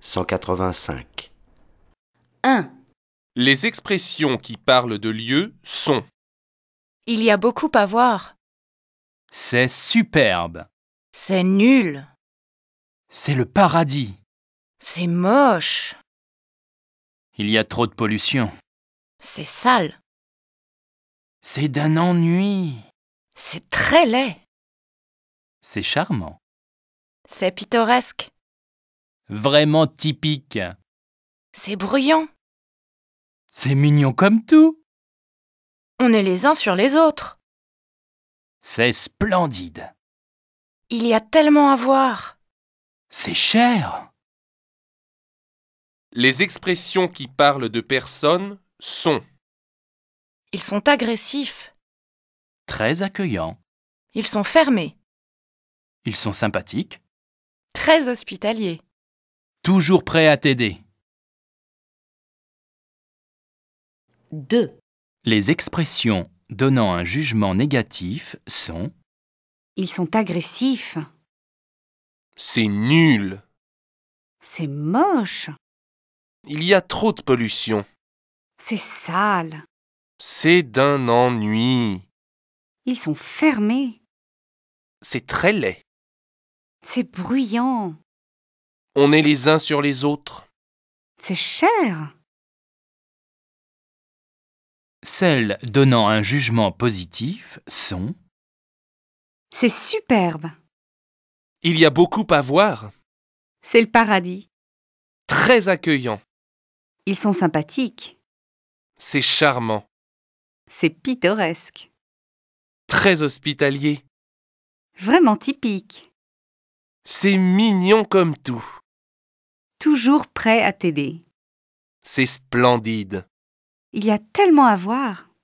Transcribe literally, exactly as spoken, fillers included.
cent quatre-vingt-cinq. un. Les expressions qui parlent de lieux sont Il y a beaucoup à voir. C'est superbe. C'est nul. C'est le paradis. C'est moche. Il y a trop de pollution. C'est sale. C'est d'un ennui. C'est très laid. C'est charmant. C'est pittoresque. Vraiment typique. C'est bruyant. C'est mignon comme tout. On est les uns sur les autres. C'est splendide. Il y a tellement à voir. C'est cher. les expressions qui parlent de personnes sont Ils sont agressifs. Très accueillants. Ils sont fermés. Ils sont sympathiques. Très hospitaliers. Toujours prêts à t'aider. deux. Les expressions donnant un jugement négatif sont Ils sont agressifs. c'est nul, C'est moche. il y a trop de pollution, C'est sale. c'est d'un ennui, Ils sont fermés. c'est très laid, C'est bruyant. on est les uns sur les autres, C'est cher. celles donnant un jugement positif sont C'est superbe. il y a beaucoup à voir, C'est le paradis. très accueillant, Ils sont sympathiques. c'est charmant, C'est pittoresque. très hospitalier, Vraiment typique. c'est mignon comme tout, Toujours prêt à t'aider. c'est splendide. Il y a tellement à voir.